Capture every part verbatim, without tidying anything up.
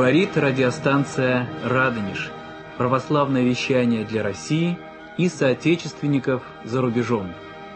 Говорит радиостанция «Радонеж». Православное вещание для России и соотечественников за рубежом.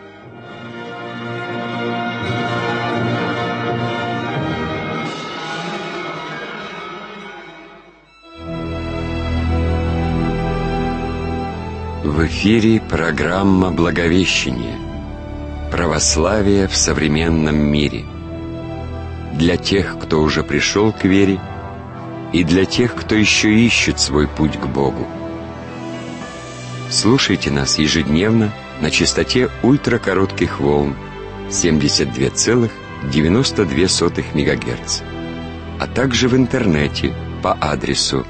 В эфире программа «Благовещение. Православие в современном мире». Для тех, кто уже пришел к вере, и для тех, кто еще ищет свой путь к Богу. Слушайте нас ежедневно на частоте ультракоротких волн семьдесят два целых девяносто две сотых мегагерца, а также в интернете по адресу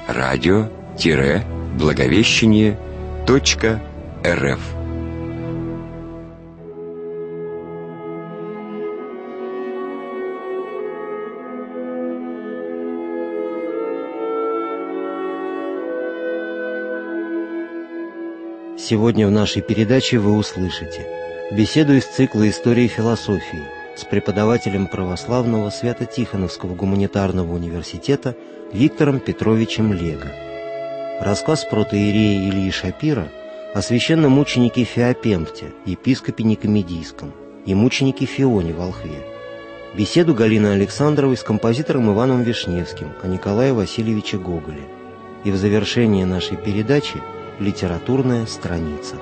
радио-благовещение точка рф. Сегодня в нашей передаче вы услышите беседу из цикла «Истории философии» с преподавателем православного Свято-Тихоновского гуманитарного университета Виктором Петровичем Лего. Рассказ протоиерея Ильи Шапира о священномученике Феопемпте, епископе Никомедийском, и мученике Фионе в Волхве. Беседу Галины Александровой с композитором Иваном Вишневским о Николае Васильевиче Гоголе. И в завершение нашей передачи литературная страница.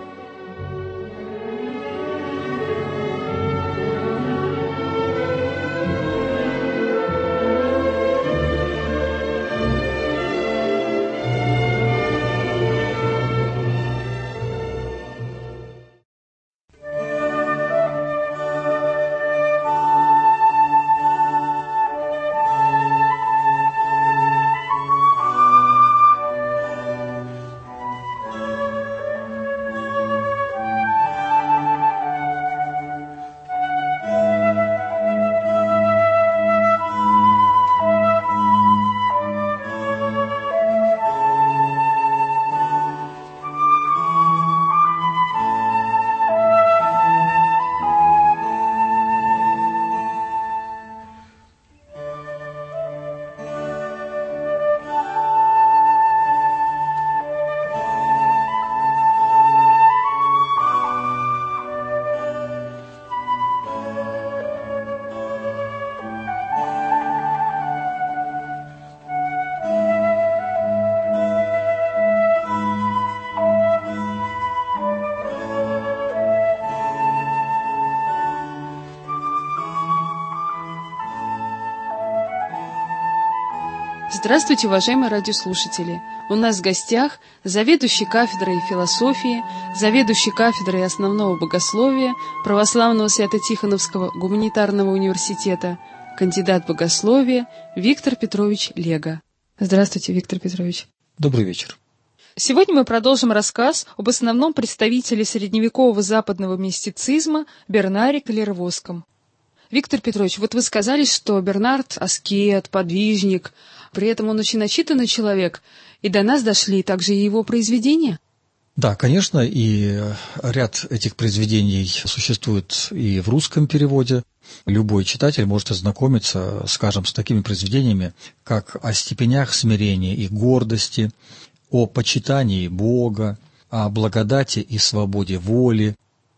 Здравствуйте, уважаемые радиослушатели! У нас в гостях заведующий кафедрой философии, заведующий кафедрой основного богословия Православного Свято-Тихоновского гуманитарного университета, кандидат богословия Виктор Петрович Лего. Здравствуйте, Виктор Петрович. Добрый вечер. Сегодня мы продолжим рассказ об основном представителе средневекового западного мистицизма Бернаре Клервосском. Виктор Петрович, вот вы сказали, что Бернард — аскет, подвижник, при этом он очень начитанный человек, и до нас дошли также и его произведения? Да, конечно, и ряд этих произведений существует и в русском переводе. Любой читатель может ознакомиться, скажем, с такими произведениями, как «О степенях смирения и гордости», «О почитании Бога», «О благодати и свободе воли».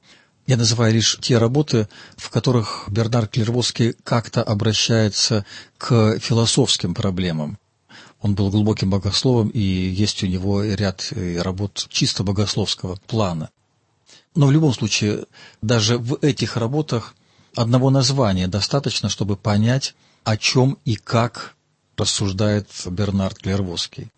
Я называю лишь те работы, в которых Бернар Клервосский как-то обращается к философским проблемам. Он был глубоким богословом, и есть у него ряд работ чисто богословского плана. Но в любом случае, даже в этих работах одного названия достаточно, чтобы понять, о чем и как рассуждает Бернар Клервосский.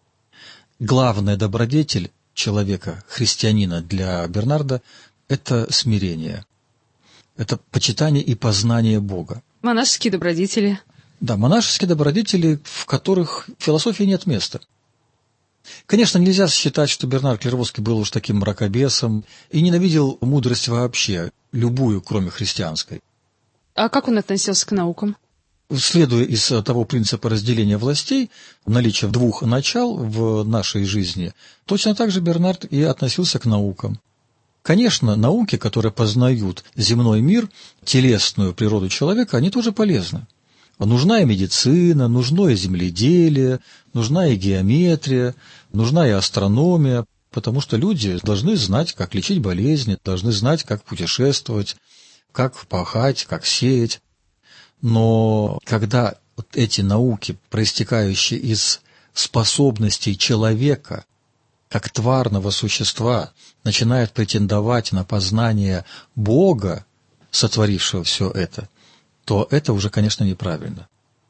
Главная добродетель человека, христианина для Бернарда – это смирение, это почитание и познание Бога. Монашеские добродетели. Да, монашеские добродетели, в которых философии нет места. Конечно, нельзя считать, что Бернар Клервосский был уж таким мракобесом и ненавидел мудрость вообще, любую, кроме христианской. А как он относился к наукам? Следуя из того принципа разделения властей, наличия двух начал в нашей жизни, точно так же Бернард и относился к наукам. Конечно, науки, которые познают земной мир, телесную природу человека, они тоже полезны. Нужна и медицина, нужно и земледелие, нужна и геометрия, нужна и астрономия, потому что люди должны знать, как лечить болезни, должны знать, как путешествовать, как пахать, как сеять. Но когда вот эти науки, проистекающие из способностей человека, как тварного существа, начинают претендовать на познание Бога, сотворившего все это, то это уже, конечно, неправильно.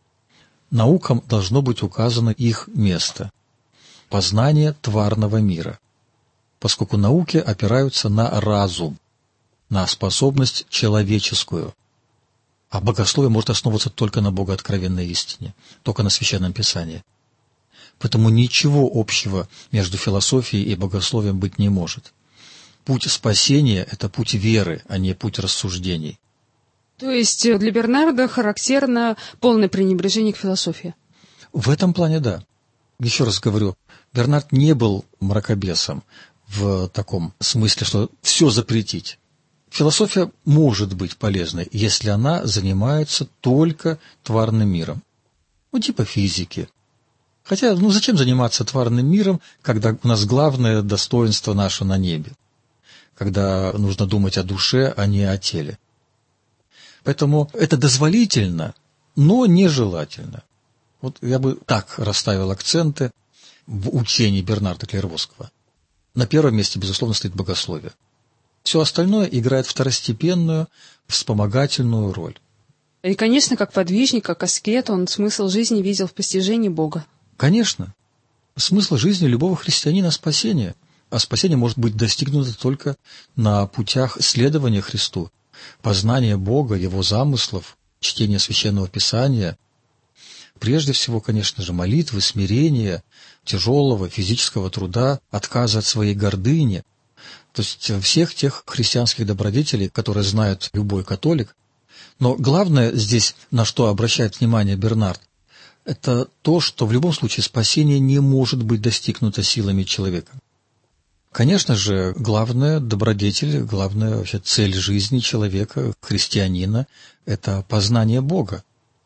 Наукам должно быть указано их место – познание тварного мира, поскольку науки опираются на разум, на способность человеческую, а богословие может основываться только на богооткровенной истине, только на Священном Писании. Поэтому ничего общего между философией и богословием быть не может. Путь спасения – это путь веры, а не путь рассуждений. То есть для Бернарда характерно полное пренебрежение к философии? В этом плане да. Еще раз говорю, Бернард не был мракобесом в таком смысле, что все запретить. Философия может быть полезной, если она занимается только тварным миром. Ну, типа физики. Хотя, ну зачем заниматься тварным миром, когда у нас главное достоинство наше на небе? Когда нужно думать о душе, а не о теле. Поэтому это дозволительно, но нежелательно. Вот я бы так расставил акценты в учении Бернарда Клервосского. На первом месте, безусловно, стоит богословие. Все остальное играет второстепенную, вспомогательную роль. И, конечно, как подвижник, как аскет, он смысл жизни видел в постижении Бога. Конечно. Смысл жизни любого христианина – спасение. А спасение может быть достигнуто только на путях следования Христу, познания Бога, Его замыслов, чтения Священного Писания. Прежде всего, конечно же, молитвы, смирения, тяжелого физического труда, отказа от своей гордыни. То есть всех тех христианских добродетелей, которые знает любой католик. Но главное здесь, на что обращает внимание Бернард, это то, что в любом случае спасение не может быть достигнуто силами человека. Конечно же, главная добродетель, главная вообще цель жизни человека, христианина – это познание Бога.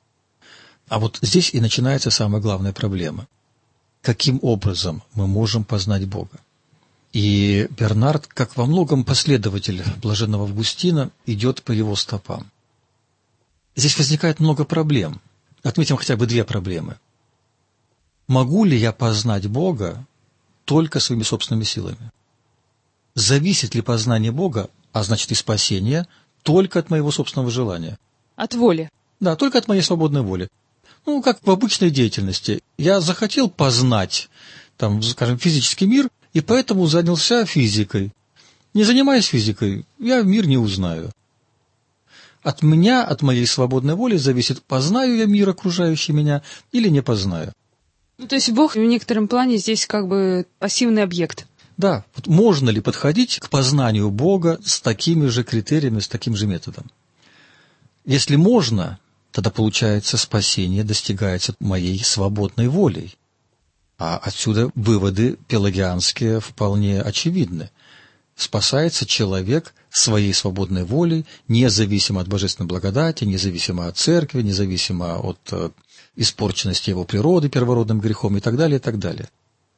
А вот здесь и начинается самая главная проблема. Каким образом мы можем познать Бога? И Бернард, как во многом последователь блаженного Августина, идет по его стопам. Здесь возникает много проблем. Отметим хотя бы две проблемы. Могу ли я познать Бога только своими собственными силами? Зависит ли познание Бога, а значит и спасение, только от моего собственного желания? От воли. Да, только от моей свободной воли. Ну, как в обычной деятельности. Я захотел познать, там, скажем, физический мир, и поэтому занялся физикой. Не занимаясь физикой, я мир не узнаю. От меня, от моей свободной воли зависит, познаю я мир, окружающий меня, или не познаю. Ну, то есть Бог в некотором плане здесь как бы пассивный объект. Да, вот можно ли подходить к познанию Бога с такими же критериями, с таким же методом? Если можно, тогда получается спасение достигается моей свободной волей. А отсюда выводы пелагианские вполне очевидны. Спасается человек своей свободной волей, независимо от божественной благодати, независимо от церкви, независимо от э, испорченности его природы первородным грехом и так далее, и так далее.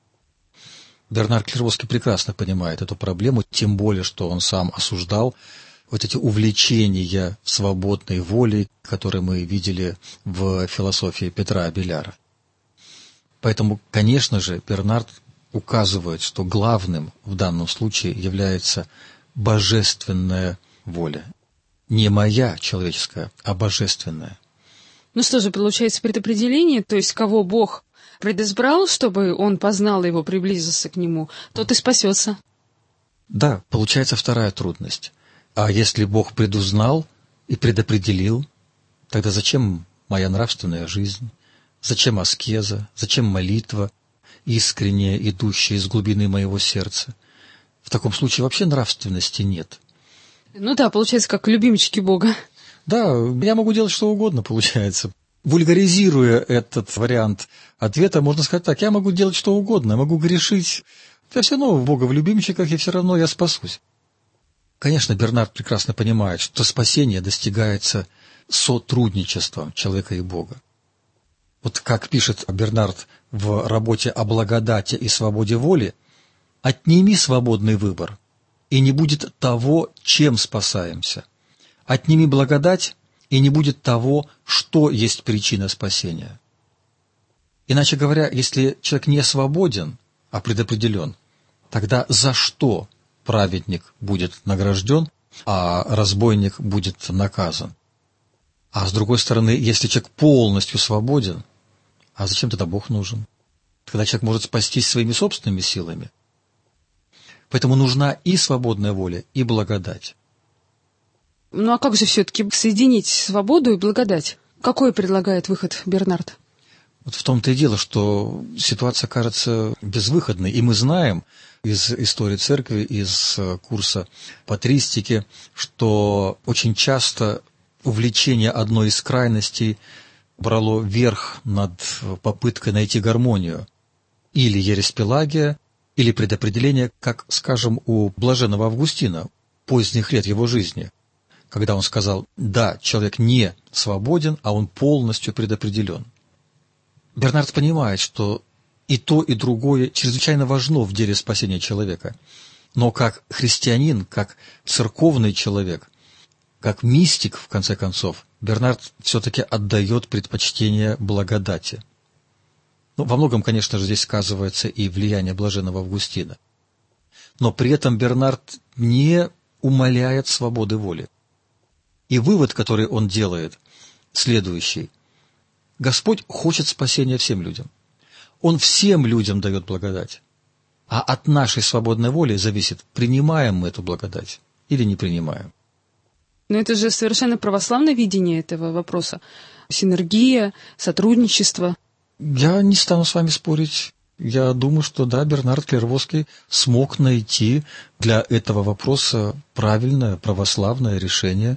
Бернард Клервосский прекрасно понимает эту проблему, тем более, что он сам осуждал вот эти увлечения свободной волей, которые мы видели в философии Петра Абеляра. Поэтому, конечно же, Бернард указывает, что главным в данном случае является божественная воля. Не моя человеческая, а божественная. Ну что же, получается предопределение, то есть кого Бог предизбрал, чтобы он познал его, приблизился к нему, тот и спасется. Да, получается вторая трудность. А если Бог предузнал и предопределил, тогда зачем моя нравственная жизнь? Зачем аскеза? Зачем молитва, искренняя, идущая из глубины моего сердца? В таком случае вообще нравственности нет. Ну да, получается, как любимчики Бога. Да, я могу делать что угодно, получается. Вульгаризируя этот вариант ответа, можно сказать так: я могу делать что угодно, я могу грешить. Я все равно в Бога в любимчиках, и все равно я спасусь. Конечно, Бернард прекрасно понимает, что спасение достигается сотрудничеством человека и Бога. Вот как пишет Бернард в работе о благодати и свободе воли, «Отними свободный выбор, и не будет того, чем спасаемся. Отними благодать, и не будет того, что есть причина спасения». Иначе говоря, если человек не свободен, а предопределен, тогда за что праведник будет награжден, а разбойник будет наказан? А с другой стороны, если человек полностью свободен, а зачем тогда Бог нужен? Когда человек может спастись своими собственными силами. Поэтому нужна и свободная воля, и благодать. Ну а как же все-таки соединить свободу и благодать? Какой предлагает выход Бернард? Вот в том-то и дело, что ситуация кажется безвыходной. И мы знаем из истории церкви, из курса патристики, что очень часто увлечение одной из крайностей брало верх над попыткой найти гармонию. Или ересь Пелагия, или предопределение, как, скажем, у блаженного Августина, поздних лет его жизни, когда он сказал: да, человек не свободен, а он полностью предопределен. Бернард понимает, что и то, и другое чрезвычайно важно в деле спасения человека. Но как христианин, как церковный человек, как мистик, в конце концов, Бернард все-таки отдает предпочтение благодати. Ну, во многом, конечно же, здесь сказывается и влияние блаженного Августина. Но при этом Бернард не умаляет свободы воли. И вывод, который он делает, следующий. Господь хочет спасения всем людям. Он всем людям дает благодать. А от нашей свободной воли зависит, принимаем мы эту благодать или не принимаем. Но это же совершенно православное видение этого вопроса. Синергия, сотрудничество. Я не стану с вами спорить. Я думаю, что да, Бернард Клервосский смог найти для этого вопроса правильное православное решение.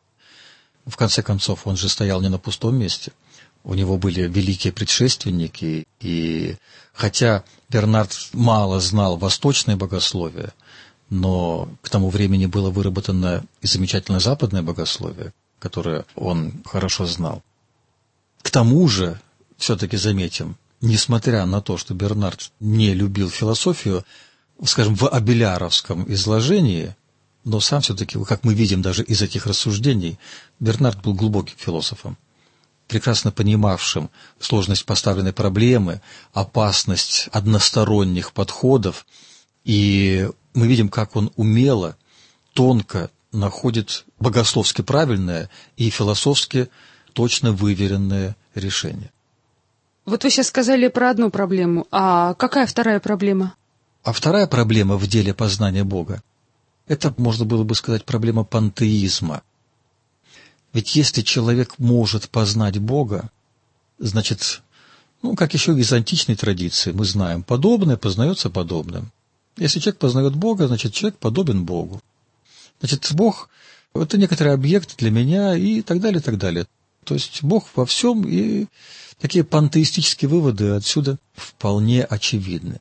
В конце концов, он же стоял не на пустом месте. У него были великие предшественники, и хотя Бернард мало знал восточное богословие, но к тому времени было выработано и замечательное западное богословие, которое он хорошо знал. К тому же, все-таки заметим, несмотря на то, что Бернард не любил философию, скажем, в абеляровском изложении, но сам все-таки, как мы видим даже из этих рассуждений, Бернард был глубоким философом, прекрасно понимавшим сложность поставленной проблемы, опасность односторонних подходов, и мы видим, как он умело, тонко находит богословски правильное и философски точно выверенное решение. Вот вы сейчас сказали про одну проблему, а какая вторая проблема? А вторая проблема в деле познания Бога – это, можно было бы сказать, проблема пантеизма. Ведь если человек может познать Бога, значит, ну, как еще из античной традиции, мы знаем, подобное познается подобным. Если человек познает Бога, значит, человек подобен Богу. Значит, Бог – это некоторый объект для меня и так далее, и так далее. То есть Бог во всем, и такие пантеистические выводы отсюда вполне очевидны.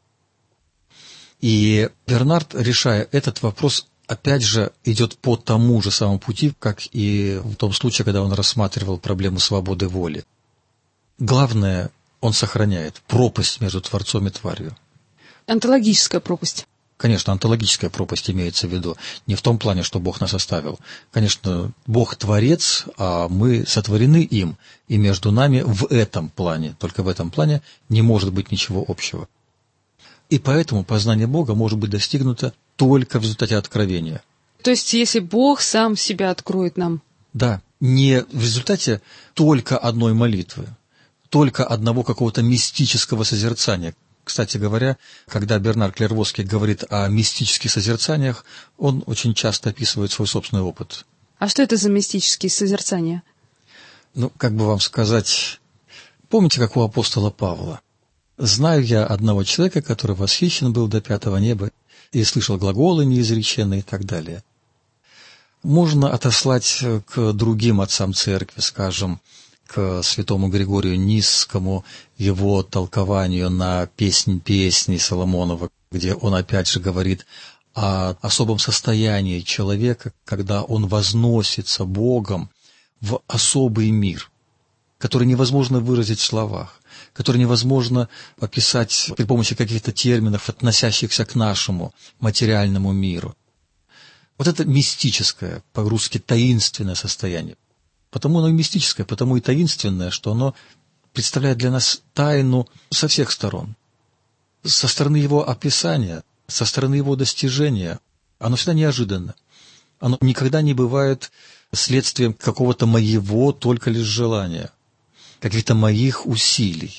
И Бернард, решая этот вопрос, опять же, идет по тому же самому пути, как и в том случае, когда он рассматривал проблему свободы воли. Главное, он сохраняет пропасть между Творцом и тварью. Онтологическая пропасть. Конечно, онтологическая пропасть имеется в виду. Не в том плане, что Бог нас оставил. Конечно, Бог Творец, а мы сотворены им. И между нами в этом плане, только в этом плане, не может быть ничего общего. И поэтому познание Бога может быть достигнуто только в результате откровения. То есть, если Бог сам себя откроет нам? Да, не в результате только одной молитвы, только одного какого-то мистического созерцания. Кстати говоря, когда Бернард Клервосский говорит о мистических созерцаниях, он очень часто описывает свой собственный опыт. А что это за мистические созерцания? Ну, как бы вам сказать, помните, как у апостола Павла? «Знаю я одного человека, который восхищен был до пятого неба и слышал глаголы неизреченные» и так далее. Можно отослать к другим отцам церкви, скажем, к святому Григорию Нисскому, его толкованию на «Песнь песней» Соломонова, где он опять же говорит о особом состоянии человека, когда он возносится Богом в особый мир, который невозможно выразить в словах, который невозможно описать при помощи каких-то терминов, относящихся к нашему материальному миру. Вот это мистическое, по-русски таинственное состояние. Потому оно и мистическое, потому и таинственное, что оно представляет для нас тайну со всех сторон. Со стороны его описания, со стороны его достижения, оно всегда неожиданно. Оно никогда не бывает следствием какого-то моего только лишь желания, каких-то моих усилий.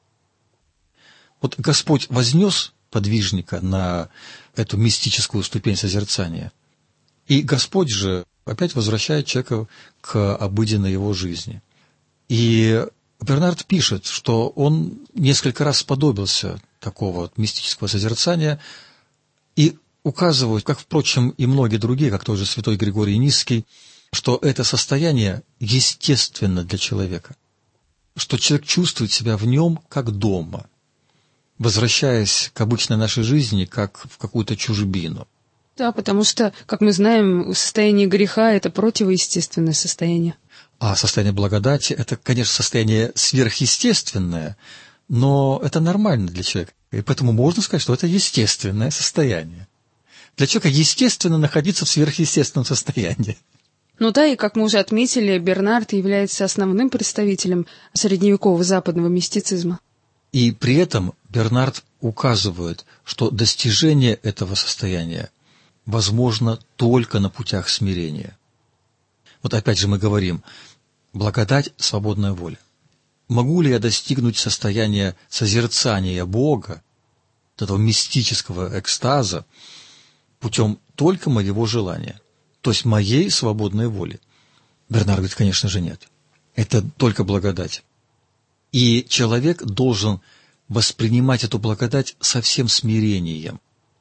Вот Господь вознес подвижника на эту мистическую ступень созерцания, и Господь же опять возвращает человека к обыденной его жизни. И Бернард пишет, что он несколько раз сподобился такого вот мистического созерцания и указывает, как, впрочем, и многие другие, как тот же святой Григорий Нисский, что это состояние естественно для человека, что человек чувствует себя в нем как дома, возвращаясь к обычной нашей жизни, как в какую-то чужбину. Да, потому что, как мы знаем, состояние греха – это противоестественное состояние. А состояние благодати – это, конечно, состояние сверхъестественное, но это нормально для человека. И поэтому можно сказать, что это естественное состояние. Для человека естественно находиться в сверхъестественном состоянии. Ну да, и как мы уже отметили, Бернард является основным представителем средневекового западного мистицизма. И при этом Бернард указывает, что достижение этого состояния возможно только на путях смирения. Вот опять же мы говорим, благодать, свободная воля. Могу ли я достигнуть состояния созерцания Бога, этого мистического экстаза, путем только моего желания, то есть моей свободной воли? Бернард говорит, конечно же, нет. Это только благодать. И человек должен воспринимать эту благодать со всем смирением.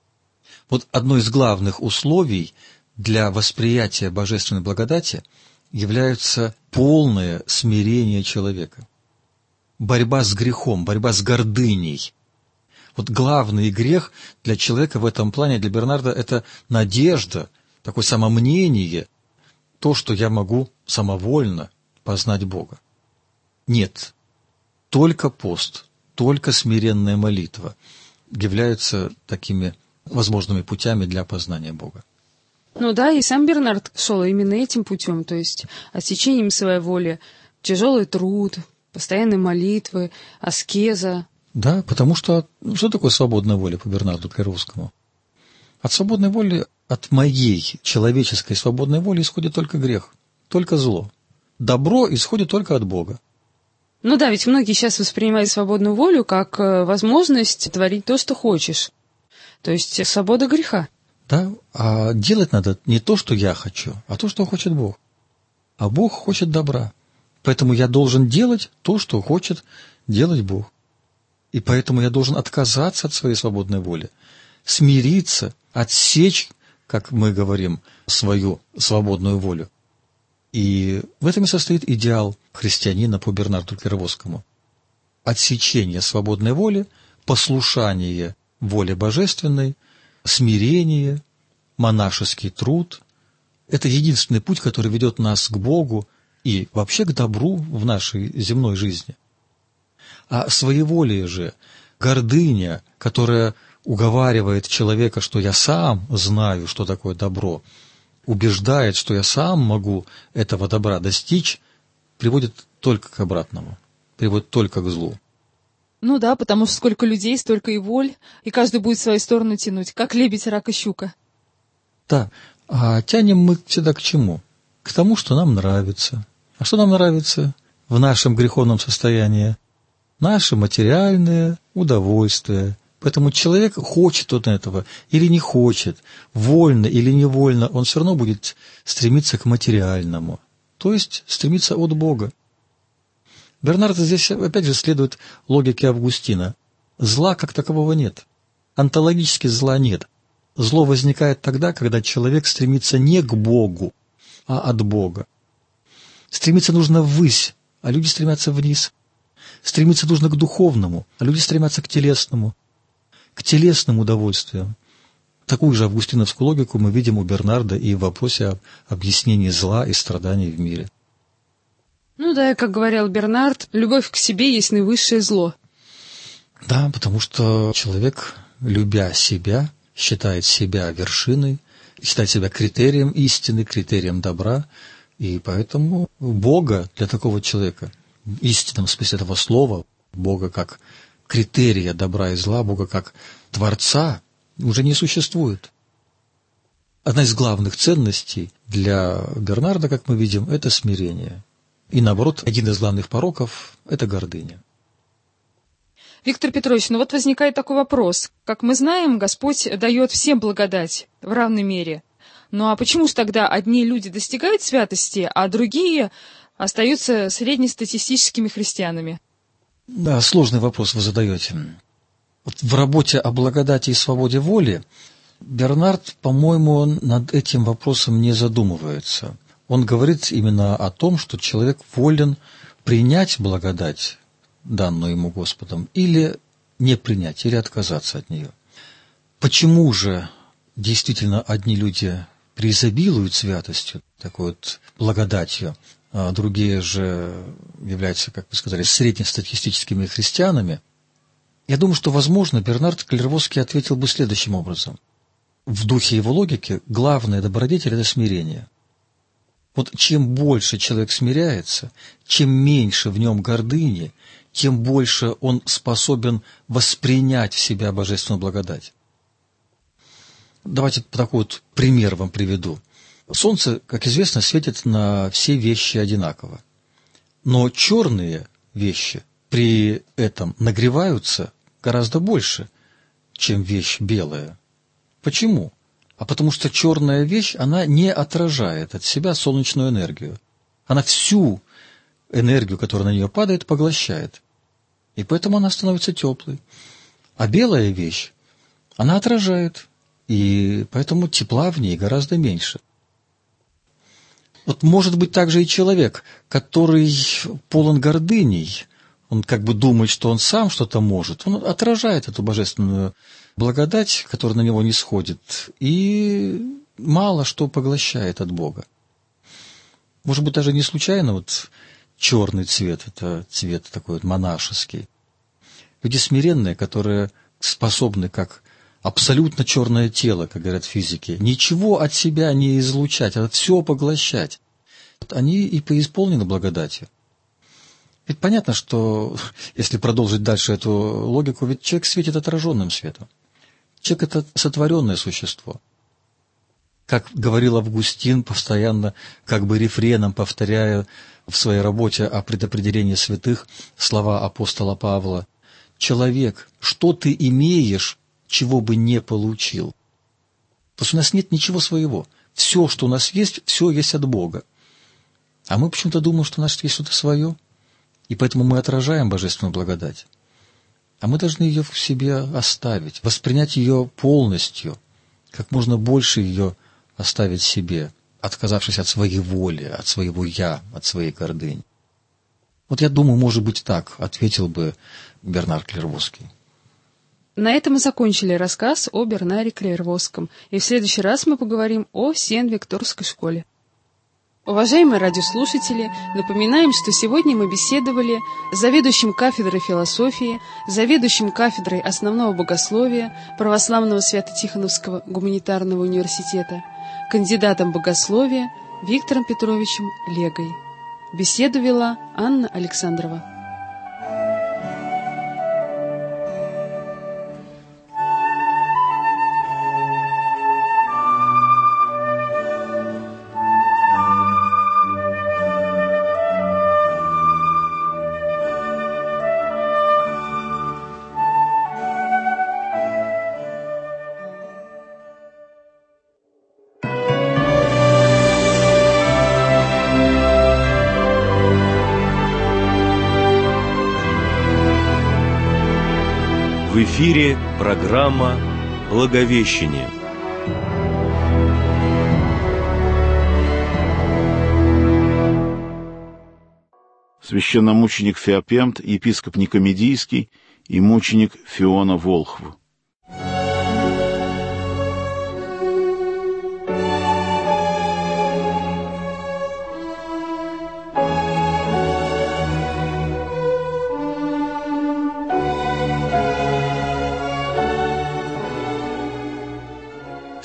Вот одно из главных условий для восприятия божественной благодати является полное смирение человека. Борьба с грехом, борьба с гордыней. Вот главный грех для человека в этом плане, для Бернарда, это надежда, такое самомнение, то, что я могу самовольно познать Бога. Нет, только пост, только смиренная молитва являются такими возможными путями для познания Бога. Ну да, и сам Бернард шел именно этим путем, то есть отсечением своей воли, тяжелый труд, постоянные молитвы, аскеза. Да, потому что что такое свободная воля по Бернарду Клейровскому? От свободной воли, от моей человеческой свободной воли исходит только грех, только зло. Добро исходит только от Бога. Ну да, ведь многие сейчас воспринимают свободную волю как возможность творить то, что хочешь. То есть свобода греха. Да, а делать надо не то, что я хочу, а то, что хочет Бог. А Бог хочет добра. Поэтому я должен делать то, что хочет делать Бог. И поэтому я должен отказаться от своей свободной воли, смириться, отсечь, как мы говорим, свою свободную волю. И в этом и состоит идеал христианина по Бернарду Клейровскому. Отсечение свободной воли, послушание воле божественной, смирение, монашеский труд – это единственный путь, который ведет нас к Богу и вообще к добру в нашей земной жизни. А своеволие же, гордыня, которая уговаривает человека, что я сам знаю, что такое добро, убеждает, что я сам могу этого добра достичь, приводит только к обратному, приводит только к злу. Ну да, потому что сколько людей, столько и воль, и каждый будет в свою сторону тянуть, как лебедь, рак и щука. Да, а тянем мы всегда к чему? К тому, что нам нравится. А что нам нравится в нашем греховном состоянии? Наше материальное удовольствие. Поэтому человек хочет вот этого или не хочет, вольно или невольно, он все равно будет стремиться к материальному, то есть стремиться от Бога. Бернард здесь опять же следует логике Августина. Зла как такового нет. Онтологически зла нет. Зло возникает тогда, когда человек стремится не к Богу, а от Бога. Стремиться нужно ввысь, а люди стремятся вниз. Стремиться нужно к духовному, а люди стремятся к телесному, к телесным удовольствиям. Такую же августиновскую логику мы видим у Бернарда и в вопросе об объяснении зла и страданий в мире. Ну да, и как говорил Бернард, любовь к себе есть наивысшее зло. Да, потому что человек, любя себя, считает себя вершиной, считает себя критерием истины, критерием добра, и поэтому Бога для такого человека, в истинном смысле этого слова, Бога как критерия добра и зла, Бога как Творца, уже не существует. Одна из главных ценностей для Бернарда, как мы видим, это смирение. И наоборот, один из главных пороков – это гордыня. Виктор Петрович, ну вот возникает такой вопрос. Как мы знаем, Господь дает всем благодать в равной мере. Ну а почему же тогда одни люди достигают святости, а другие остаются среднестатистическими христианами? Да, сложный вопрос вы задаете. Вот в работе о благодати и свободе воли Бернард, по-моему, над этим вопросом не задумывается. Он говорит именно о том, что человек волен принять благодать, данную ему Господом, или не принять, или отказаться от нее. Почему же действительно одни люди преизобилуют святостью, такой вот благодатью, а другие же являются, как вы сказали, среднестатистическими христианами? Я думаю, что, возможно, Бернард Клервосский ответил бы следующим образом. В духе его логики главное добродетель – это смирение. Вот чем больше человек смиряется, чем меньше в нем гордыни, тем больше он способен воспринять в себя божественную благодать. Давайте такой вот пример вам приведу. Солнце, как известно, светит на все вещи одинаково. Но черные вещи при этом нагреваются гораздо больше, чем вещь белая. Почему? А потому что черная вещь, она не отражает от себя солнечную энергию. Она всю энергию, которая на нее падает, поглощает. И поэтому она становится теплой. А белая вещь, она отражает, и поэтому тепла в ней гораздо меньше. Вот может быть также и человек, который полон гордыней, он как бы думает, что он сам что-то может, он отражает эту божественную благодать, которая на него не сходит, и мало что поглощает от Бога. Может быть, даже не случайно вот черный цвет, это цвет такой вот монашеский. Люди смиренные, которые способны, как абсолютно черное тело, как говорят физики, ничего от себя не излучать, а все поглощать. Они и преисполнены благодатью. Ведь понятно, что, если продолжить дальше эту логику, ведь человек светит отраженным светом. Человек – это сотворенное существо. Как говорил Августин, постоянно как бы рефреном повторяя в своей работе о предопределении святых слова апостола Павла: «Человек, что ты имеешь, чего бы не получил?» Потому что у нас нет ничего своего. Все, что у нас есть, все есть от Бога. А мы почему-то думаем, что у нас есть что-то свое, и поэтому мы отражаем божественную благодать. А мы должны ее в себе оставить, воспринять ее полностью, как можно больше ее оставить себе, отказавшись от своей воли, от своего «я», от своей гордыни. Вот я думаю, может быть, так ответил бы Бернард Клервосский. На этом мы закончили рассказ о Бернаре Клервосском, и в следующий раз мы поговорим о Сен-Викторской школе. Уважаемые радиослушатели, напоминаем, что сегодня мы беседовали с заведующим кафедрой философии, заведующим кафедрой основного богословия Православного Свято-Тихоновского гуманитарного университета, кандидатом богословия Виктором Петровичем Легой. Беседу вела Анна Александрова. В эфире программа «Благовещение». Священномученик Феопемт, епископ Никомедийский и мученик Фиона Волхв.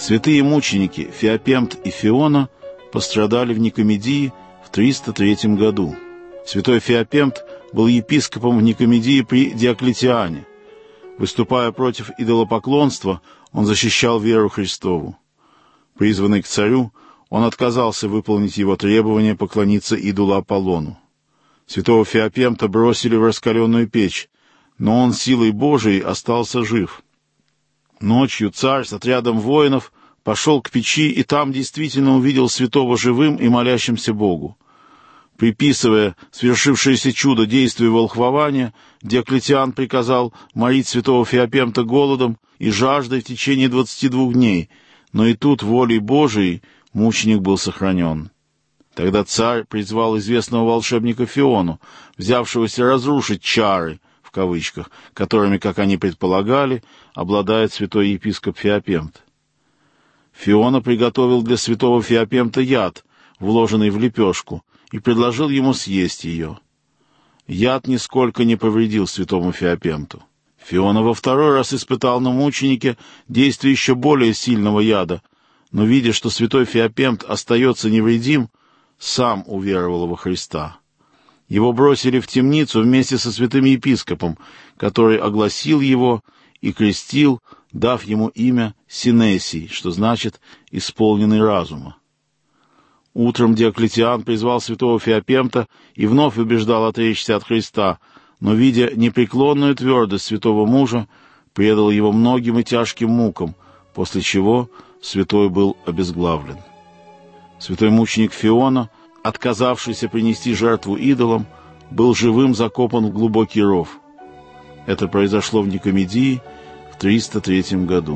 Святые мученики Феопемт и Фиона пострадали в Никомедии в триста третьем году. Святой Феопемт был епископом в Никомедии при Диоклетиане. Выступая против идолопоклонства, он защищал веру Христову. Призванный к царю, он отказался выполнить его требование поклониться идолу Аполлону. Святого Феопемта бросили в раскаленную печь, но он силой Божией остался жив. Ночью царь с отрядом воинов пошел к печи и там действительно увидел святого живым и молящимся Богу. Приписывая свершившееся чудо действию волхвования, Диоклетиан приказал морить святого Феопемта голодом и жаждой в течение двадцати двух дней, но и тут волей Божией мученик был сохранен. Тогда царь призвал известного волшебника Фиону, взявшегося разрушить «чары», в кавычках, которыми, как они предполагали, обладает святой епископ Феопемт. Фиона приготовил для святого Феопемта яд, вложенный в лепешку, и предложил ему съесть ее. Яд нисколько не повредил святому Феопемту. Фиона во второй раз испытал на мученике действие еще более сильного яда, но, видя, что святой Феопемт остается невредим, сам уверовал во Христа. Его бросили в темницу вместе со святым епископом, который огласил его и крестил, дав ему имя Синесий, что значит «исполненный разума». Утром Диоклетиан призвал святого Феопемта и вновь убеждал отречься от Христа, но, видя непреклонную твердость святого мужа, предал его многим и тяжким мукам, после чего святой был обезглавлен. Святой мученик Фиона, отказавшийся принести жертву идолам, был живым закопан в глубокий ров. Это произошло в Никомедии в триста третьем году.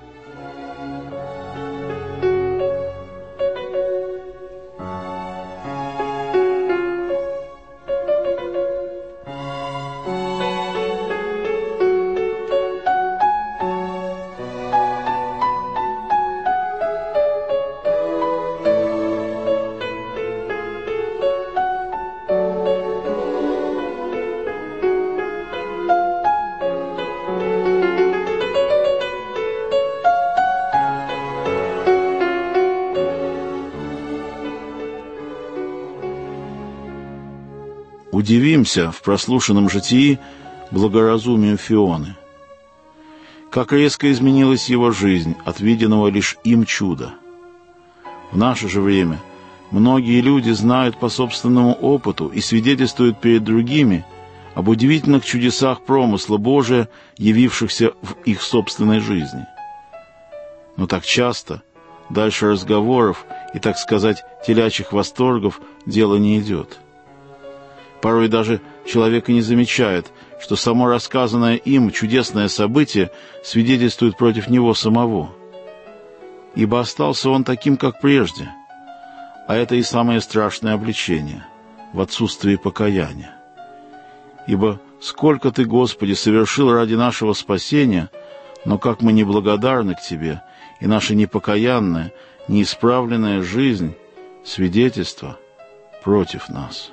Удивимся в прослушанном житии благоразумию Фионы. Как резко изменилась его жизнь от виденного лишь им чуда. В наше же время многие люди знают по собственному опыту и свидетельствуют перед другими об удивительных чудесах промысла Божия, явившихся в их собственной жизни. Но так часто дальше разговоров и, так сказать, телячьих восторгов дело не идет. Порой даже человек и не замечает, что само рассказанное им чудесное событие свидетельствует против него самого. Ибо остался он таким, как прежде. А это и самое страшное обличение в отсутствии покаяния. Ибо сколько Ты, Господи, совершил ради нашего спасения, но как мы неблагодарны к Тебе, и наша непокаянная, неисправленная жизнь — свидетельство против нас.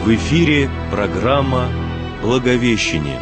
В эфире программа «Благовещение».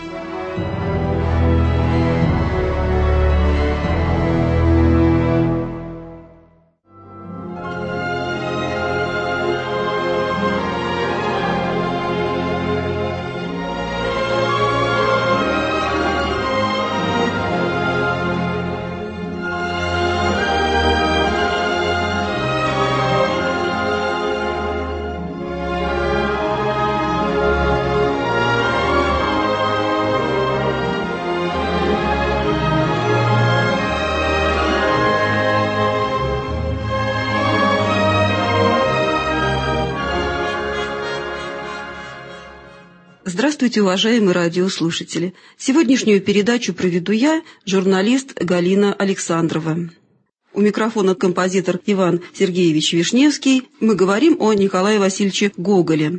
Здравствуйте, уважаемые радиослушатели! Сегодняшнюю передачу проведу я, журналист Галина Александрова. У микрофона композитор Иван Сергеевич Вишневский. Мы говорим о Николае Васильевиче Гоголе.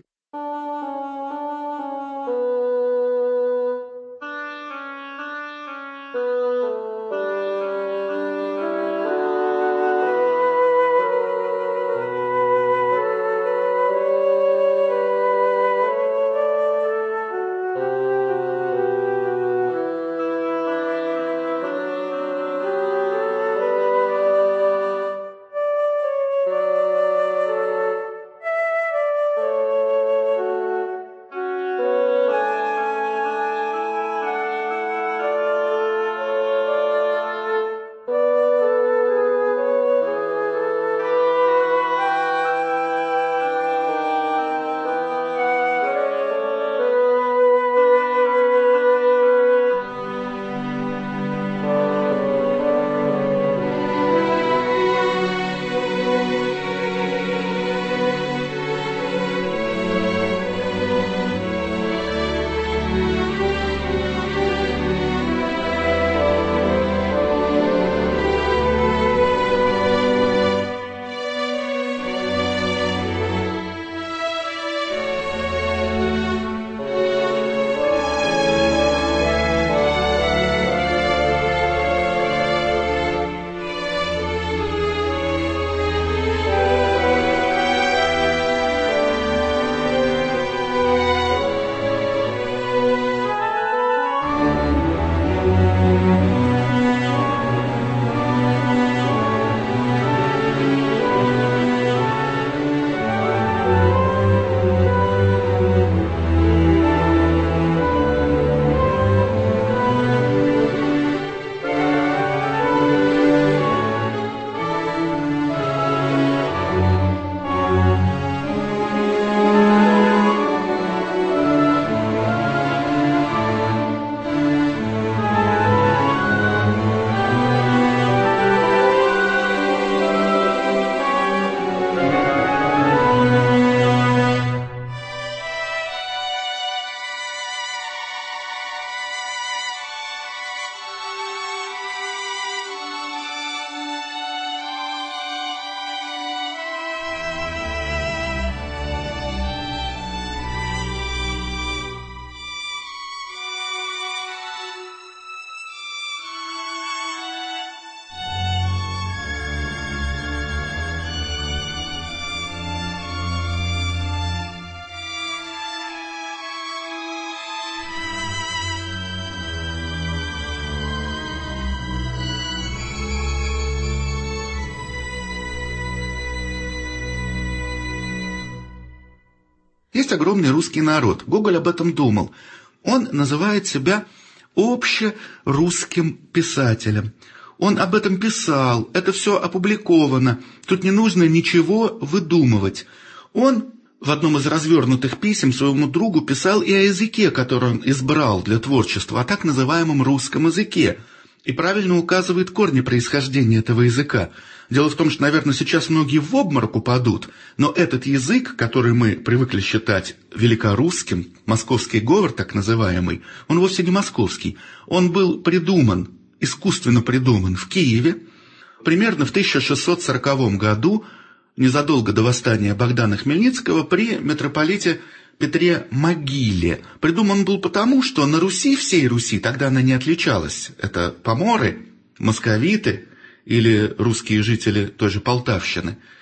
Есть огромный русский народ. Гоголь об этом думал. Он называет себя общерусским писателем. Он об этом писал, это все опубликовано. Тут не нужно ничего выдумывать. Он в одном из развернутых писем своему другу писал и о языке, который он избрал для творчества, о так называемом русском языке. И правильно указывает корни происхождения этого языка. Дело в том, что, наверное, сейчас многие в обморок упадут, но этот язык, который мы привыкли считать великорусским, московский говор так называемый, он вовсе не московский. Он был придуман, искусственно придуман в Киеве примерно в тысяча шестьсот сороковом году, незадолго до восстания Богдана Хмельницкого, при митрополите Петре Могиле. Придуман был потому, что на Руси, всей Руси, тогда она не отличалась. Это поморы, московиты или русские жители той же Полтавщины.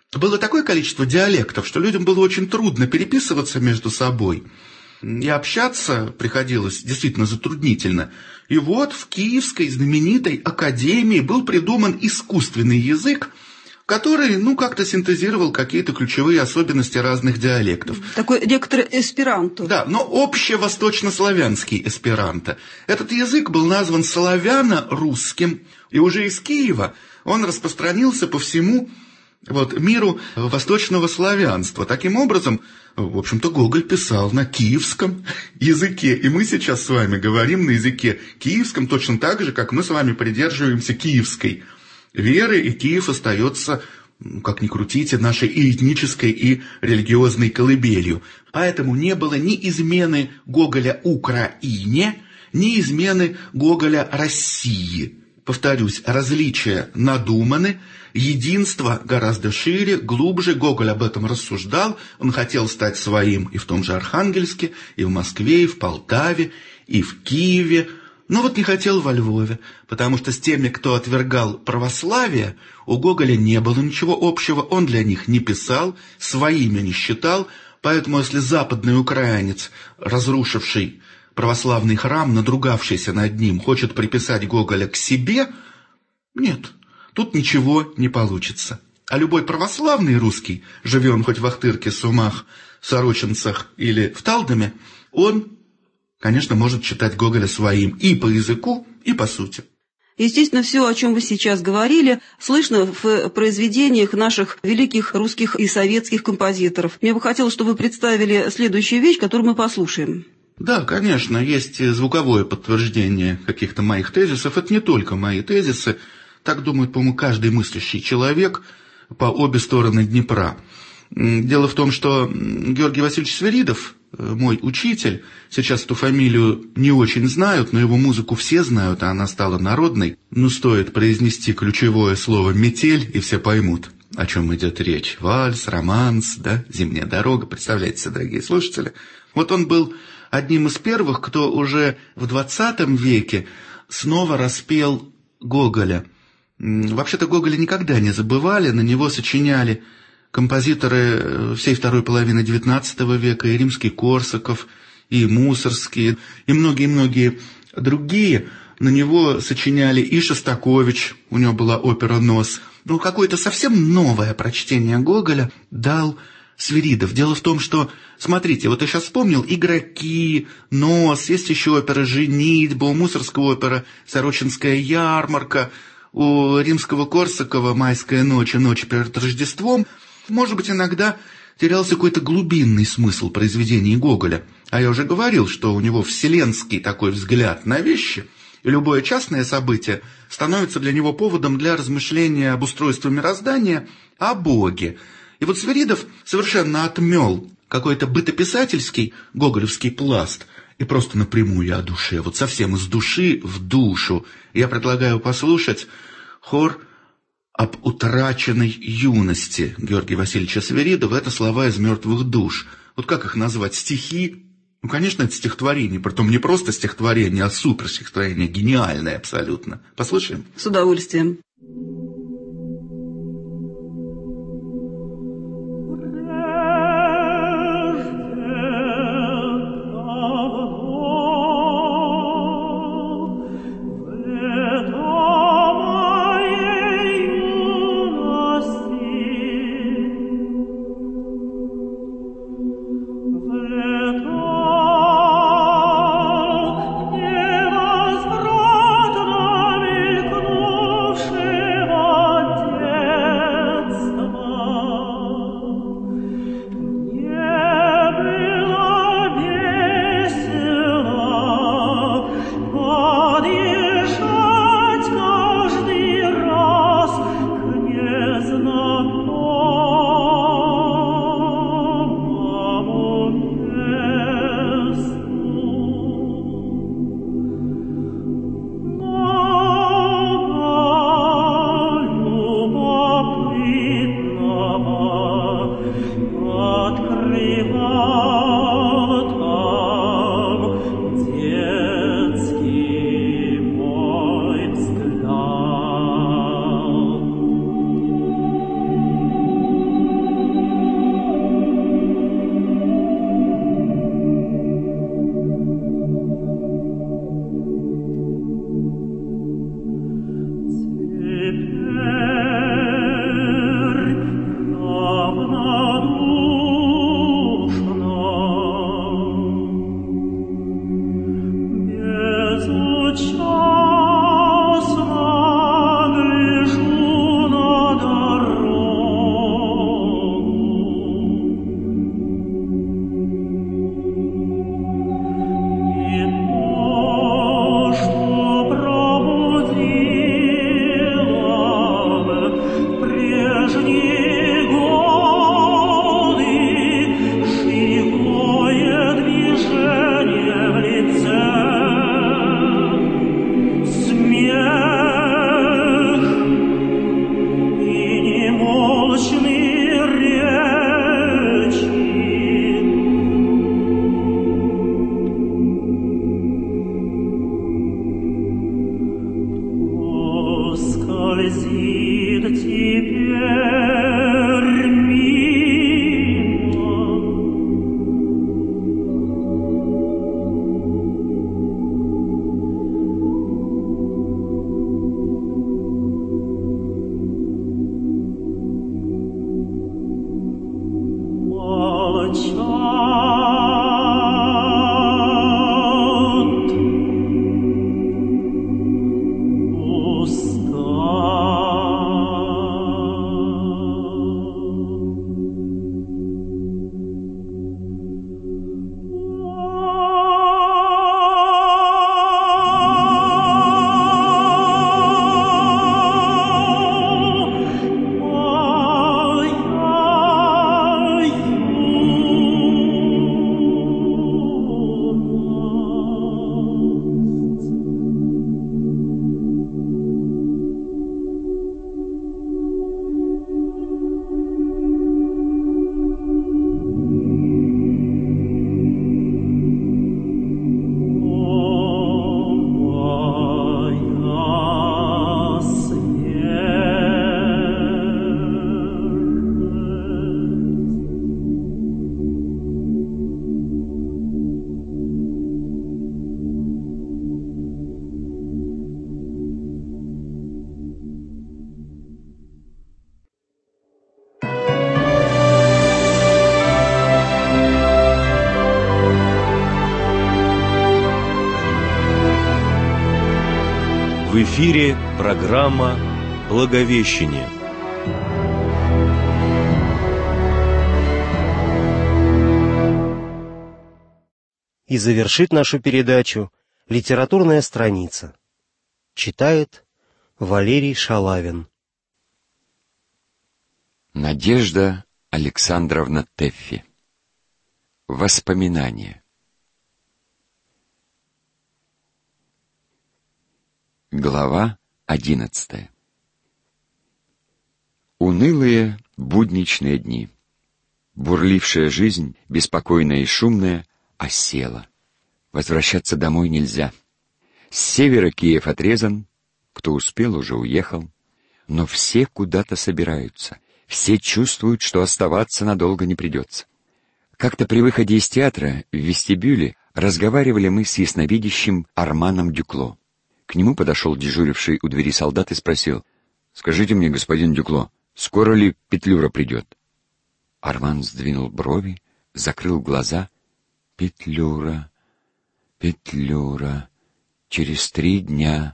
было такое количество диалектов, что людям было очень трудно переписываться между собой. И общаться приходилось действительно затруднительно. И вот в Киевской знаменитой академии был придуман искусственный язык, который, ну, как-то синтезировал какие-то ключевые особенности разных диалектов. Такой некоторый эсперанто. Да, но общевосточнославянский эсперанто. Этот язык был назван славяно-русским, и уже из Киева он распространился по всему вот, миру восточного славянства. Таким образом, в общем-то, Гоголь писал на киевском языке, и мы сейчас с вами говорим на языке киевском точно так же, как мы с вами придерживаемся киевской веры, и Киев остается, как ни крутите, нашей и этнической, и религиозной колыбелью. Поэтому не было ни измены Гоголя Украине, ни измены Гоголя России. Повторюсь, различия надуманы, единство гораздо шире, глубже. Гоголь об этом рассуждал. Он хотел стать своим и в том же Архангельске, и в Москве, и в Полтаве, и в Киеве. Но вот не хотел во Львове, потому что с теми, кто отвергал православие, у Гоголя не было ничего общего, он для них не писал, своими не считал. Поэтому если западный украинец, разрушивший православный храм, надругавшийся над ним, хочет приписать Гоголя к себе, нет, тут ничего не получится. А любой православный русский, живя он хоть в Ахтырке, Сумах, Сорочинцах или в Талдоме, он, конечно, может считать Гоголя своим и по языку, и по сути. Естественно, все, о чем вы сейчас говорили, слышно в произведениях наших великих русских и советских композиторов. Мне бы хотелось, чтобы вы представили следующую вещь, которую мы послушаем. Да, конечно, есть звуковое подтверждение каких-то моих тезисов. Это не только мои тезисы. Так думает, по-моему, каждый мыслящий человек по обе стороны Днепра. Дело в том, что Георгий Васильевич Свиридов, мой учитель, сейчас эту фамилию не очень знают, но его музыку все знают, а она стала народной. Ну, стоит произнести ключевое слово «метель», и все поймут, о чем идет речь. Вальс, романс, да, «Зимняя дорога». Представляете себе, дорогие слушатели. Вот он был одним из первых, кто уже в двадцатом веке снова распел Гоголя. Вообще-то Гоголя никогда не забывали, на него сочиняли композиторы всей второй половины девятнадцатого века, и Римский-Корсаков, и Мусоргский, и многие-многие другие. На него сочиняли и Шостакович, у него была опера «Нос». Ну, какое-то совсем новое прочтение Гоголя дал Свиридов. Дело в том, что, смотрите, вот я сейчас вспомнил, «Игроки», «Нос», есть еще опера «Женитьба», у Мусоргского опера «Сорочинская ярмарка», у Римского-Корсакова «Майская ночь» и «Ночь перед Рождеством». Может быть, иногда терялся какой-то глубинный смысл произведений Гоголя. А я уже говорил, что у него вселенский такой взгляд на вещи, и любое частное событие становится для него поводом для размышления об устройстве мироздания, о Боге. И вот Свиридов совершенно отмел какой-то бытописательский гоголевский пласт и просто напрямую о душе, вот совсем из души в душу. Я предлагаю послушать хор об утраченной юности Георгия Васильевича Свиридова. Это слова из «Мертвых душ». Вот как их назвать? Стихи? Ну, конечно, это стихотворение, притом не просто стихотворение, а суперстихотворение, гениальное абсолютно. Послушаем? С удовольствием. Невозвратно мелькнувшего В эфире программа «Благовещение». И завершит нашу передачу литературная страница. Читает Валерий Шалавин. Надежда Александровна Тэффи. Воспоминания. Глава одиннадцатая. Унылые будничные дни. Бурлившая жизнь, беспокойная и шумная, осела. Возвращаться домой нельзя. С севера Киев отрезан, кто успел, уже уехал. Но все куда-то собираются. Все чувствуют, что оставаться надолго не придется. Как-то при выходе из театра в вестибюле разговаривали мы с ясновидящим Арманом Дюкло. К нему подошел дежуривший у двери солдат и спросил: «Скажите мне, господин Дюкло, скоро ли Петлюра придет?» Арман сдвинул брови, закрыл глаза. «Петлюра, Петлюра, через три дня...»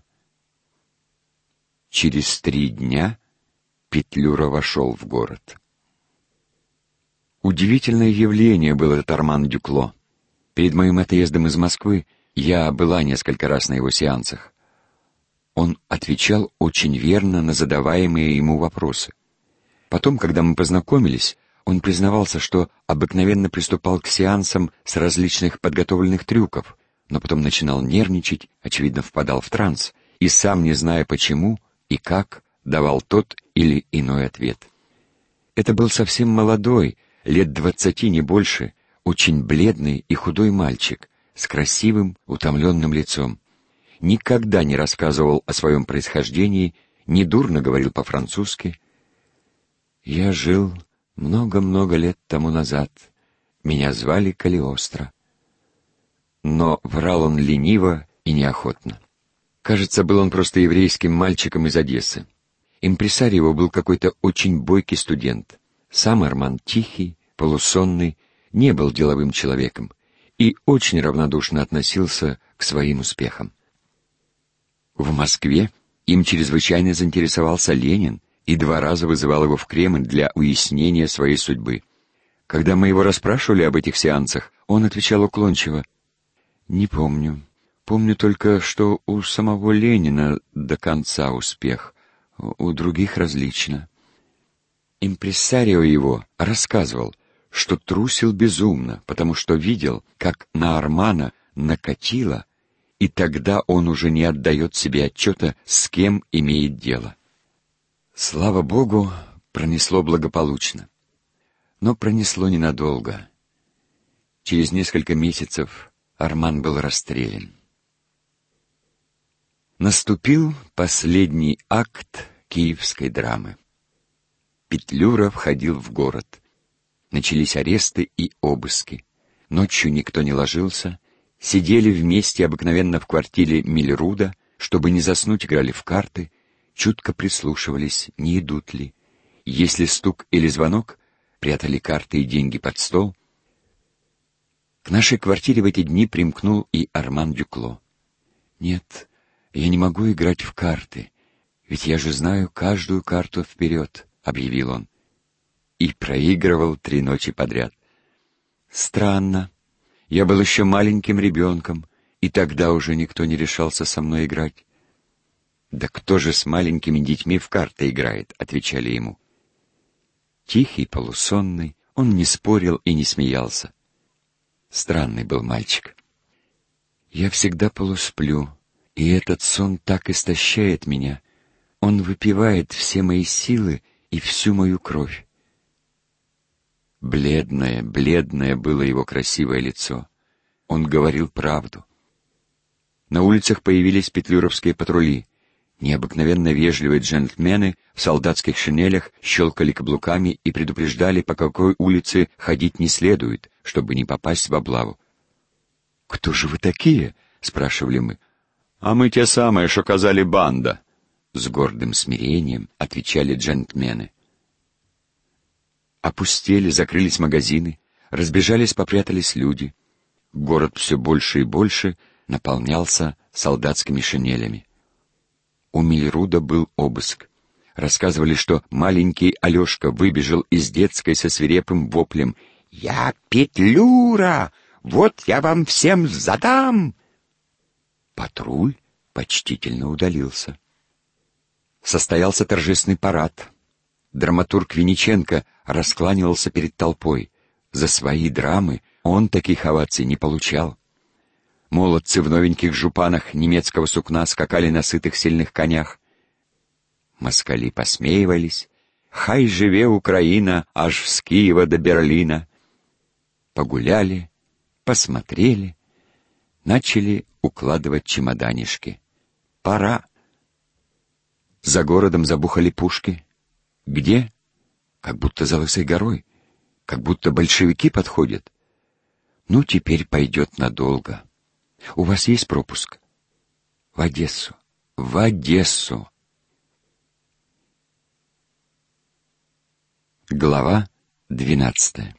Через три дня Петлюра вошел в город. Удивительное явление был этот Арман Дюкло. Перед моим отъездом из Москвы я была несколько раз на его сеансах. Он отвечал очень верно на задаваемые ему вопросы. Потом, когда мы познакомились, он признавался, что обыкновенно приступал к сеансам с различных подготовленных трюков, но потом начинал нервничать, очевидно, впадал в транс, и сам, не зная почему и как, давал тот или иной ответ. Это был совсем молодой, лет двадцати, не больше, очень бледный и худой мальчик с красивым, утомленным лицом. Никогда не рассказывал о своем происхождении, недурно говорил по-французски. «Я жил много-много лет тому назад. Меня звали Калиостро». Но врал он лениво и неохотно. Кажется, был он просто еврейским мальчиком из Одессы. Импресарио его был какой-то очень бойкий студент. Сам Арман, тихий, полусонный, не был деловым человеком и очень равнодушно относился к своим успехам. В Москве им чрезвычайно заинтересовался Ленин и два раза вызывал его в Кремль для уяснения своей судьбы. Когда мы его расспрашивали об этих сеансах, он отвечал уклончиво: «Не помню. Помню только, что у самого Ленина до конца успех, у других различно». Импресарио его рассказывал, что трусил безумно, потому что видел, как на Армана накатило, и тогда он уже не отдает себе отчета, с кем имеет дело. Слава Богу, пронесло благополучно. Но пронесло ненадолго. Через несколько месяцев Арман был расстрелян. Наступил последний акт киевской драмы. Петлюра входил в город. Начались аресты и обыски. Ночью никто не ложился. Сидели вместе обыкновенно в квартире Мильруда, чтобы не заснуть, играли в карты, чутко прислушивались, не идут ли. Если стук или звонок, прятали карты и деньги под стол. К нашей квартире в эти дни примкнул и Арман Дюкло. «Нет, я не могу играть в карты, ведь я же знаю каждую карту вперед», — объявил он. И проигрывал три ночи подряд. Странно. Я был еще маленьким ребенком, и тогда уже никто не решался со мной играть. «Да кто же с маленькими детьми в карты играет?» — отвечали ему. Тихий, полусонный, он не спорил и не смеялся. Странный был мальчик. Я всегда полусплю, и этот сон так истощает меня. Он выпивает все мои силы и всю мою кровь. Бледное, бледное было его красивое лицо. Он говорил правду. На улицах появились петлюровские патрули. Необыкновенно вежливые джентльмены в солдатских шинелях щелкали каблуками и предупреждали, по какой улице ходить не следует, чтобы не попасть в облаву. «Кто же вы такие?» — спрашивали мы. «А мы те самые, что казали банда», — с гордым смирением отвечали джентльмены. Опустели, закрылись магазины, разбежались, попрятались люди. Город все больше и больше наполнялся солдатскими шинелями. У Мильруда был обыск. Рассказывали, что маленький Алешка выбежал из детской со свирепым воплем: «Я Петлюра! Вот я вам всем задам!» Патруль почтительно удалился. Состоялся торжественный парад. Драматург Винниченко раскланивался перед толпой. За свои драмы он таких оваций не получал. Молодцы в новеньких жупанах немецкого сукна скакали на сытых сильных конях. Москали посмеивались: «Хай живе Украина, аж с Киева до Берлина!» Погуляли, посмотрели, начали укладывать чемоданишки. Пора. За городом забухали пушки. Где? Как будто за Лысой горой, как будто большевики подходят. Ну, теперь пойдет надолго. У вас есть пропуск? В Одессу, в Одессу. Глава двенадцатая.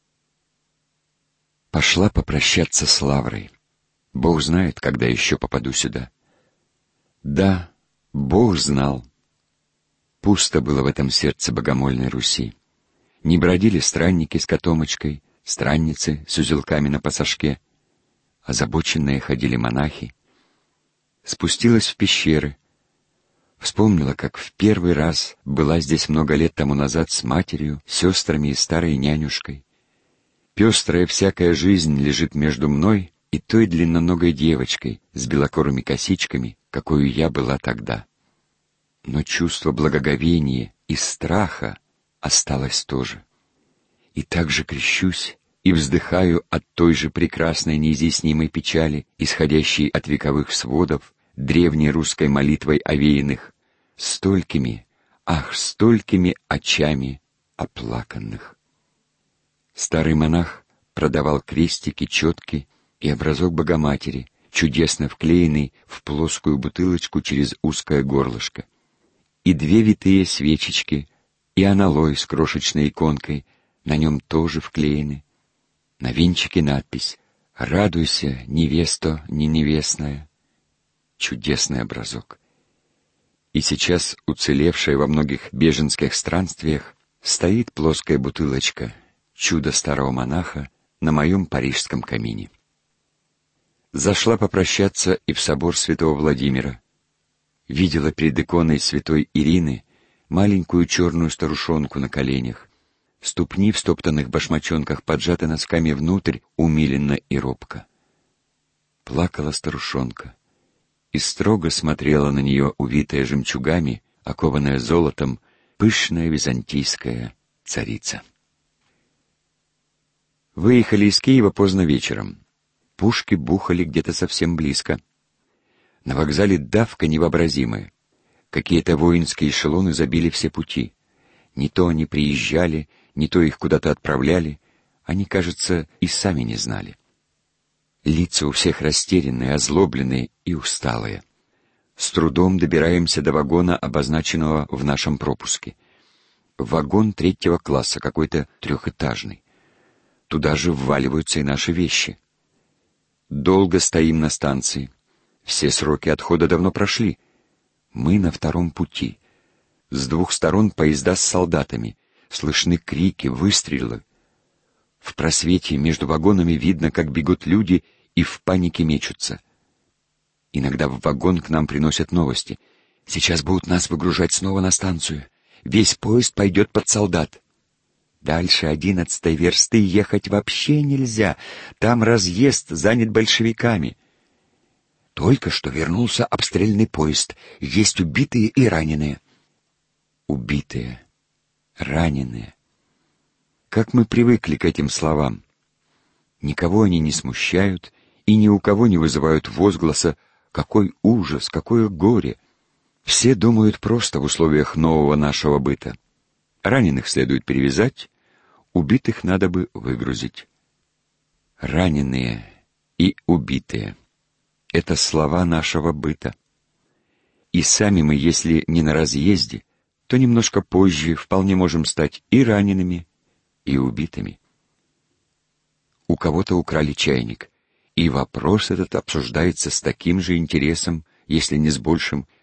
Пошла попрощаться с Лаврой. Бог знает, когда еще попаду сюда. Да, Бог знал. Пусто было в этом сердце богомольной Руси. Не бродили странники с котомочкой, странницы с узелками на пасашке. Озабоченные ходили монахи. Спустилась в пещеры. Вспомнила, как в первый раз была здесь много лет тому назад с матерью, сестрами и старой нянюшкой. Пестрая всякая жизнь лежит между мной и той длинноногой девочкой с белокорыми косичками, какую я была тогда. Но чувство благоговения и страха осталось тоже. И так же крещусь и вздыхаю от той же прекрасной неизъяснимой печали, исходящей от вековых сводов, древней русской молитвой овеянных, столькими, ах, столькими очами оплаканных. Старый монах продавал крестики, четки и образок Богоматери, чудесно вклеенный в плоскую бутылочку через узкое горлышко, и две витые свечечки, и аналой с крошечной иконкой, на нем тоже вклеены. На венчике надпись: «Радуйся, невесто не невестная». Чудесный образок. И сейчас, уцелевшая во многих беженских странствиях, стоит плоская бутылочка, чудо старого монаха, на моем парижском камине. Зашла попрощаться и в собор святого Владимира. Видела перед иконой святой Ирины маленькую черную старушонку на коленях. Ступни в стоптанных башмачонках поджаты носками внутрь, умиленно и робко. Плакала старушонка, и строго смотрела на нее увитая жемчугами, окованная золотом, пышная византийская царица. Выехали из Киева поздно вечером. Пушки бухали где-то совсем близко. На вокзале давка невообразимая. Какие-то воинские эшелоны забили все пути. Не то они приезжали, не то их куда-то отправляли. Они, кажется, и сами не знали. Лица у всех растерянные, озлобленные и усталые. С трудом добираемся до вагона, обозначенного в нашем пропуске. Вагон третьего класса, какой-то трехэтажный. Туда же вваливаются и наши вещи. Долго стоим на станции. Все сроки отхода давно прошли. Мы на втором пути. С двух сторон поезда с солдатами. Слышны крики, выстрелы. В просвете между вагонами видно, как бегут люди и в панике мечутся. Иногда в вагон к нам приносят новости. Сейчас будут нас выгружать снова на станцию. Весь поезд пойдет под солдат. Дальше одиннадцатой версты ехать вообще нельзя. Там разъезд занят большевиками. Только что вернулся обстрельный поезд. Есть убитые и раненые. Убитые, раненые. Как мы привыкли к этим словам. Никого они не смущают и ни у кого не вызывают возгласа: «Какой ужас, какое горе!» Все думают просто в условиях нового нашего быта. Раненых следует перевязать, убитых надо бы выгрузить. Раненые и убитые — это слова нашего быта. И сами мы, если не на разъезде, то немножко позже вполне можем стать и ранеными, и убитыми. У кого-то украли чайник, и вопрос этот обсуждается с таким же интересом, если не с большим,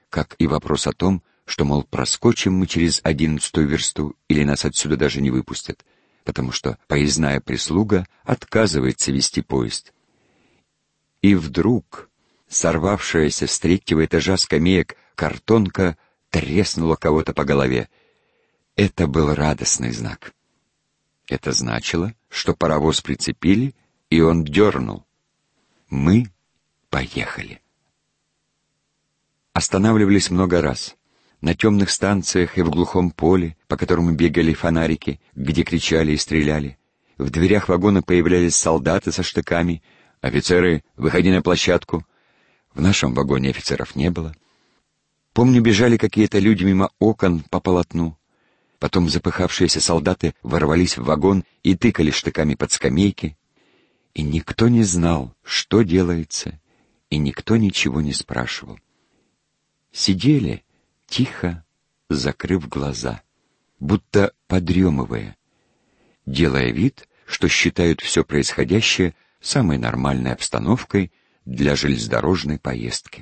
как и вопрос о том, что, мол, проскочим мы через одиннадцатую версту или нас отсюда даже не выпустят, потому что поездная прислуга отказывается вести поезд. И вдруг сорвавшаяся с третьего этажа скамеек картонка треснула кого-то по голове. Это был радостный знак. Это значило, что паровоз прицепили, и он дернул. Мы поехали. Останавливались много раз. На темных станциях и в глухом поле, по которому бегали фонарики, где кричали и стреляли. В дверях вагона появлялись солдаты со штыками. «Офицеры, выходи на площадку!» В нашем вагоне офицеров не было. Помню, бежали какие-то люди мимо окон по полотну. Потом запыхавшиеся солдаты ворвались в вагон и тыкали штыками под скамейки. И никто не знал, что делается, и никто ничего не спрашивал. Сидели, тихо, закрыв глаза, будто подремывая, делая вид, что считают все происходящее самой нормальной обстановкой для железнодорожной поездки.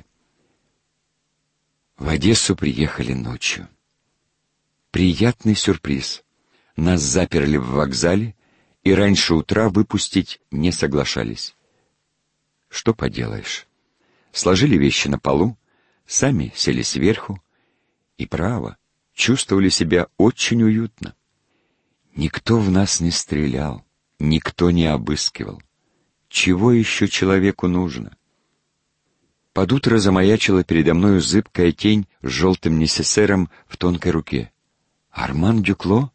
В Одессу приехали ночью. Приятный сюрприз. Нас заперли в вокзале и раньше утра выпустить не соглашались. Что поделаешь? Сложили вещи на полу, сами сели сверху и, право, чувствовали себя очень уютно. Никто в нас не стрелял, никто не обыскивал. Чего еще человеку нужно? Под утро замаячила передо мною зыбкая тень с желтым несесером в тонкой руке. Арман Дюкло?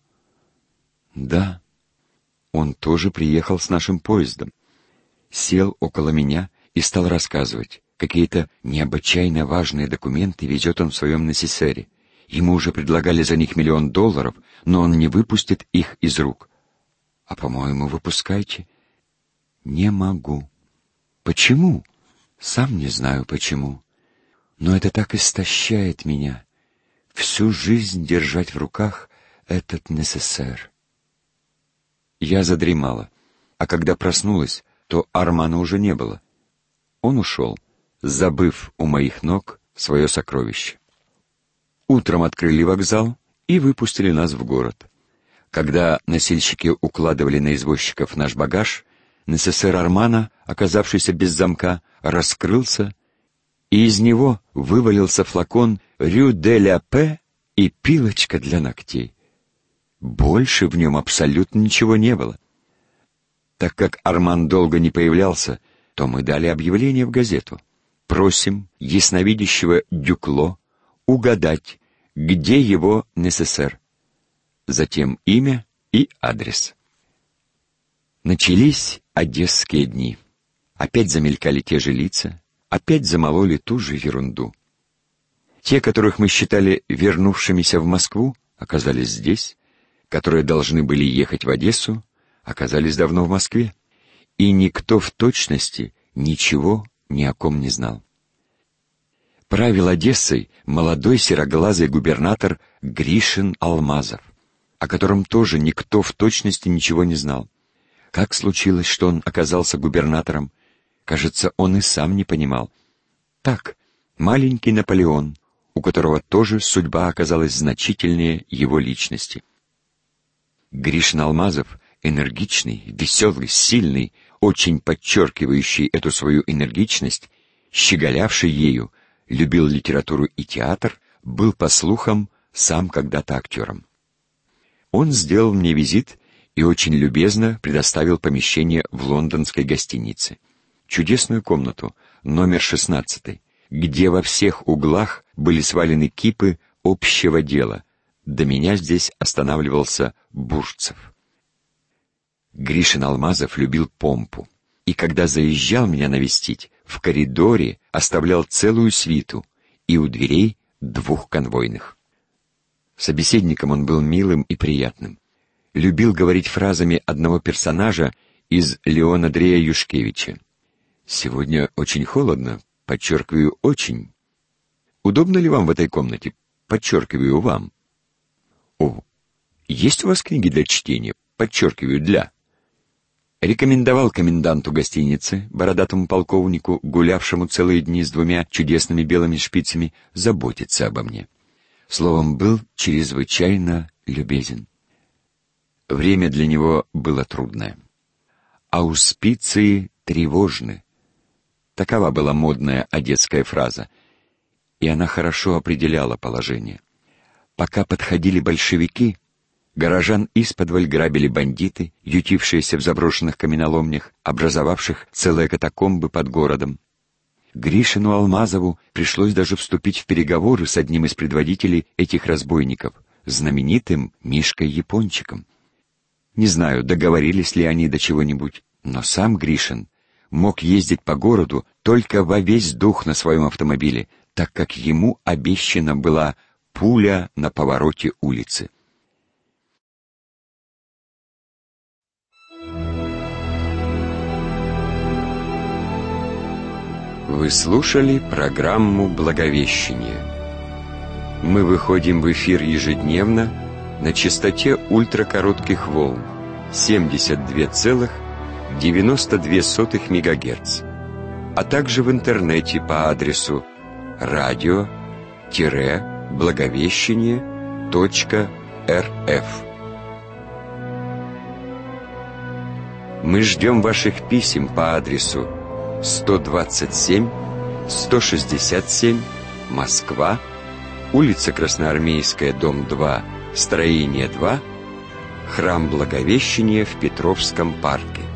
Да, он тоже приехал с нашим поездом. Сел около меня и стал рассказывать. Какие-то необычайно важные документы везет он в своем несесере. Ему уже предлагали за них миллион долларов, но он не выпустит их из рук. А, по-моему, выпускайте. Не могу. Почему? Сам не знаю почему. Но это так истощает меня. Всю жизнь держать в руках этот несесер. Я задремала, а когда проснулась, то Армана уже не было. Он ушел, забыв у моих ног свое сокровище. Утром открыли вокзал и выпустили нас в город. Когда носильщики укладывали на извозчиков наш багаж, несесер Армана, оказавшийся без замка, раскрылся, и из него вывалился флакон «Рю де ля Пе» и пилочка для ногтей. Больше в нем абсолютно ничего не было. Так как Арман долго не появлялся, то мы дали объявление в газету. Просим ясновидящего Дюкло угадать, где его несесер. Затем имя и адрес. Начались одесские дни. Опять замелькали те же лица, опять замололи ту же ерунду. Те, которых мы считали вернувшимися в Москву, оказались здесь, которые должны были ехать в Одессу, оказались давно в Москве, и никто в точности ничего ни о ком не знал. Правил Одессой молодой сероглазый губернатор Гришин Алмазов, о котором тоже никто в точности ничего не знал. Как случилось, что он оказался губернатором, кажется, он и сам не понимал. Так, маленький Наполеон, у которого тоже судьба оказалась значительнее его личности. Гришин Алмазов, энергичный, веселый, сильный, очень подчеркивающий эту свою энергичность, щеголявший ею, любил литературу и театр, был, по слухам, сам когда-то актером. Он сделал мне визит и очень любезно предоставил помещение в лондонской гостинице. Чудесную комнату, номер шестнадцатый, где во всех углах были свалены кипы общего дела. До меня здесь останавливался Буржцев. Гришин Алмазов любил помпу, и когда заезжал меня навестить, в коридоре оставлял целую свиту и у дверей двух конвойных. Собеседником он был милым и приятным. Любил говорить фразами одного персонажа из Леона Андрея Юшкевича. «Сегодня очень холодно, подчеркиваю, очень. Удобно ли вам в этой комнате? Подчеркиваю, вам. О, есть у вас книги для чтения? Подчеркиваю, для. рекомендовал коменданту гостиницы, бородатому полковнику, гулявшему целые дни с двумя чудесными белыми шпицами, заботиться обо мне. Словом, был чрезвычайно любезен. Время для него было трудное. «Ауспиции тревожны». Такова была модная одесская фраза, и она хорошо определяла положение. Пока подходили большевики, горожан исподволь грабили бандиты, ютившиеся в заброшенных каменоломнях, образовавших целые катакомбы под городом. Гришину Алмазову пришлось даже вступить в переговоры с одним из предводителей этих разбойников, знаменитым Мишкой Япончиком. Не знаю, договорились ли они до чего-нибудь, но сам Гришин мог ездить по городу только во весь дух на своем автомобиле, так как ему обещана была пуля на повороте улицы. Вы слушали программу «Благовещение». Мы выходим в эфир ежедневно на частоте ультракоротких волн семьдесят два целых девяносто две сотых мегагерц, а также в интернете по адресу радио-благовещение точка рф. Мы ждем ваших писем по адресу сто двадцать семь сто шестьдесят семь, Москва, улица Красноармейская, дом два, строение два, храм Благовещения в Петровском парке.